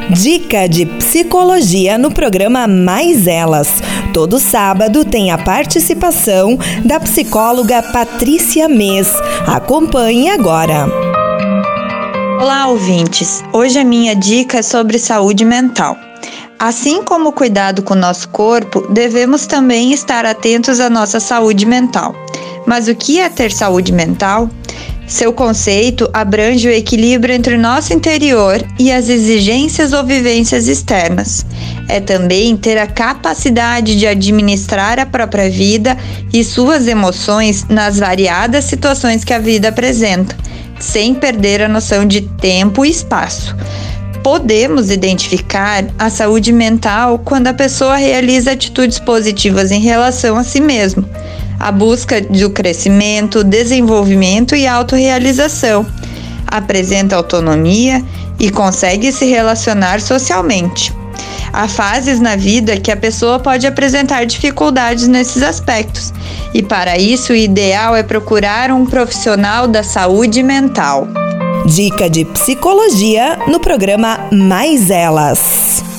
Dica de psicologia no programa Mais Elas. Todo sábado tem a participação da psicóloga Patrícia Mês. Acompanhe agora. Olá, ouvintes! Hoje a minha dica é sobre saúde mental. Assim como o cuidado com o nosso corpo, devemos também estar atentos à nossa saúde mental. Mas o que é ter saúde mental? Seu conceito abrange o equilíbrio entre o nosso interior e as exigências ou vivências externas. É também ter a capacidade de administrar a própria vida e suas emoções nas variadas situações que a vida apresenta, sem perder a noção de tempo e espaço. Podemos identificar a saúde mental quando a pessoa realiza atitudes positivas em relação a si mesmo, a busca do crescimento, desenvolvimento e autorrealização, apresenta autonomia e consegue se relacionar socialmente. Há fases na vida que a pessoa pode apresentar dificuldades nesses aspectos, e para isso o ideal é procurar um profissional da saúde mental. Dica de psicologia no programa Mais Elas.